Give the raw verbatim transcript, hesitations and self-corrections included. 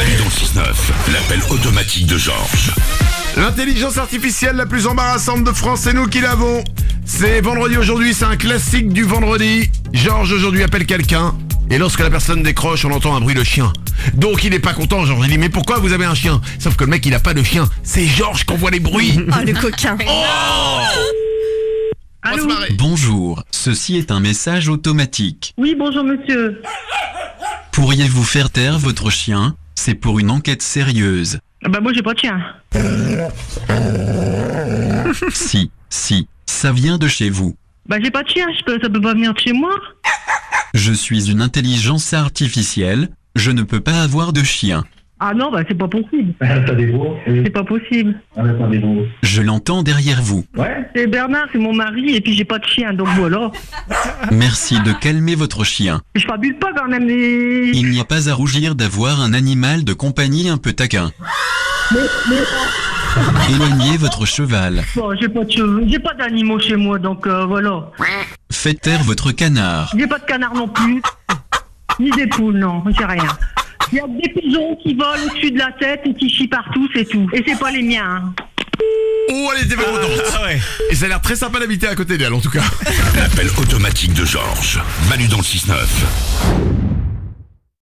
Manu dans le six neuf, l'appel automatique de Georges. L'intelligence artificielle la plus embarrassante de France, c'est nous qui l'avons. C'est vendredi aujourd'hui, c'est un classique du vendredi. Georges aujourd'hui appelle quelqu'un, et lorsque la personne décroche, on entend un bruit de chien. Donc il est pas content, Georges, il dit mais pourquoi vous avez un chien? Sauf que le mec il a pas de chien, c'est Georges qui envoie les bruits. Oh le coquin. Allô? Bonjour, ceci est un message automatique. Oui, bonjour monsieur. Pourriez-vous faire taire votre chien? C'est pour une enquête sérieuse. Ah bah moi j'ai pas de chien. Si, si, ça vient de chez vous. Bah j'ai pas de chien, je peux, ça peut pas venir de chez moi. Je suis une intelligence artificielle, je ne peux pas avoir de chien. Ah non, bah c'est pas possible. Attendez-vous. C'est pas possible. Attendez-vous. Je l'entends derrière vous. Ouais. C'est Bernard, c'est mon mari, et puis j'ai pas de chien, donc voilà. Merci de calmer votre chien. Je fabule pas quand même, mais... Il n'y a pas à rougir d'avoir un animal de compagnie un peu taquin. mais, mais... Éloignez votre cheval. Bon, j'ai pas de cheveux, j'ai pas d'animaux chez moi, donc euh, voilà. Faites taire votre canard. J'ai pas de canard non plus. Ni des poules, non, j'ai rien. Il y a des pigeons qui volent au-dessus de la tête et qui chient partout, c'est tout. Et c'est pas les miens, hein. Oh, elle était pas contente. Ah ouais. Et ça a l'air très sympa d'habiter à côté d'elle en tout cas. L'appel automatique de Georges. Manu dans le six neuf.